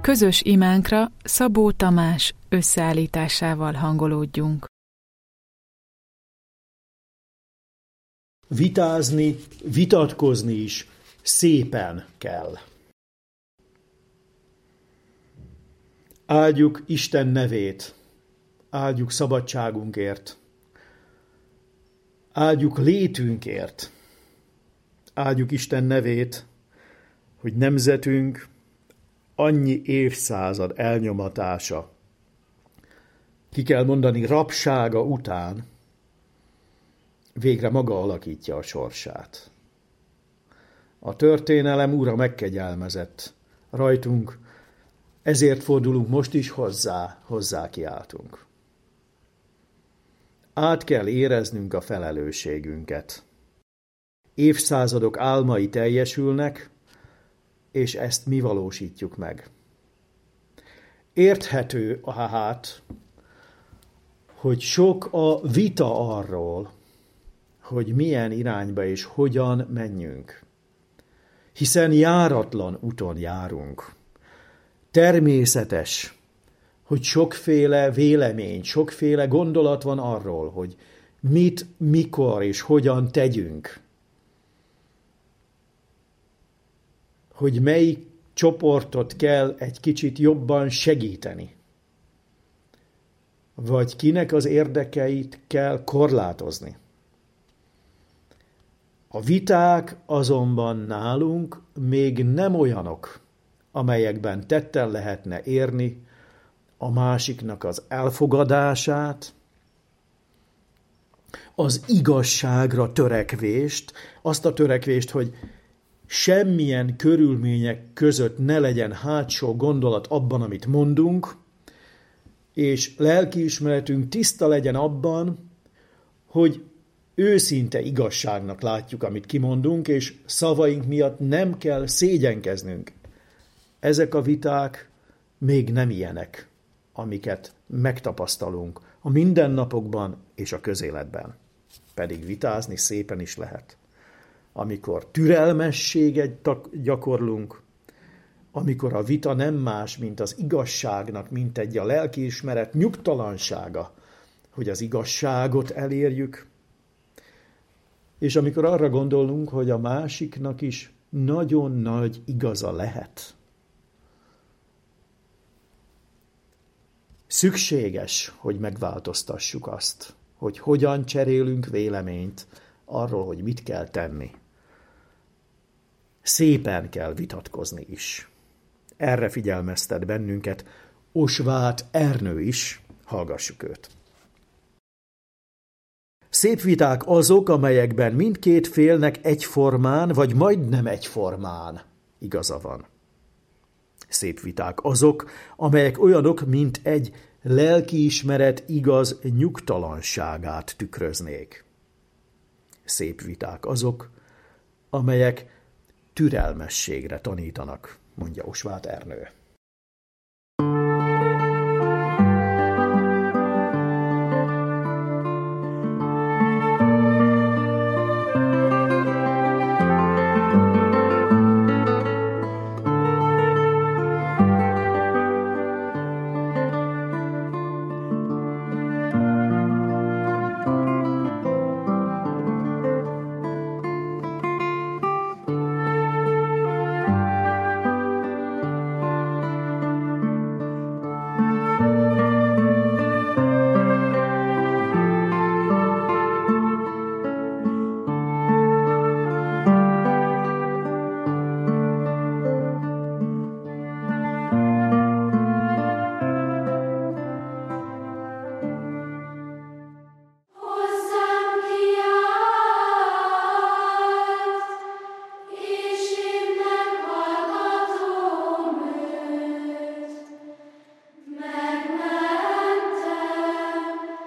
Közös imánkra Szabó Tamás összeállításával hangolódjunk. Vitázni, vitatkozni is szépen kell. Áldjuk Isten nevét, áldjuk szabadságunkért, áldjuk létünkért, áldjuk Isten nevét, hogy nemzetünk annyi évszázad elnyomatása, ki kell mondani rabsága után, végre maga alakítja a sorsát. A történelem ura megkegyelmezett rajtunk, ezért fordulunk most is hozzá kiáltunk. Át kell éreznünk a felelősségünket. Évszázadok álmai teljesülnek, és ezt mi valósítjuk meg. Érthető hogy sok a vita arról, hogy milyen irányba és hogyan menjünk. Hiszen járatlan úton járunk. Természetes, hogy sokféle vélemény, sokféle gondolat van arról, hogy mit, mikor és hogyan tegyünk. Hogy melyik csoportot kell egy kicsit jobban segíteni. Vagy kinek az érdekeit kell korlátozni. A viták azonban nálunk még nem olyanok, amelyekben tetten lehetne érni a másiknak az elfogadását, az igazságra törekvést, azt a törekvést, hogy semmilyen körülmények között ne legyen hátsó gondolat abban, amit mondunk, és lelkiismeretünk tiszta legyen abban, hogy őszinte igazságnak látjuk, amit kimondunk, és szavaink miatt nem kell szégyenkeznünk. Ezek a viták még nem ilyenek, amiket megtapasztalunk a mindennapokban és a közéletben. Pedig vitázni szépen is lehet. Amikor türelmességet gyakorlunk, amikor a vita nem más, mint az igazságnak, mint egy a lelkiismeret nyugtalansága, hogy az igazságot elérjük, és amikor arra gondolunk, hogy a másiknak is nagyon nagy igaza lehet. Szükséges, hogy megváltoztassuk azt, hogy hogyan cserélünk véleményt arról, hogy mit kell tenni. Szépen kell vitatkozni is. Erre figyelmeztet bennünket Osváth Ernő is, hallgassuk őt. Szép viták azok, amelyekben mindkét félnek egyformán, vagy majdnem egyformán igaza van. Szép viták azok, amelyek olyanok, mint egy lelkiismeret igaz nyugtalanságát tükröznék. Szép viták azok, amelyek türelmességre tanítanak, mondja Osváth Ernő.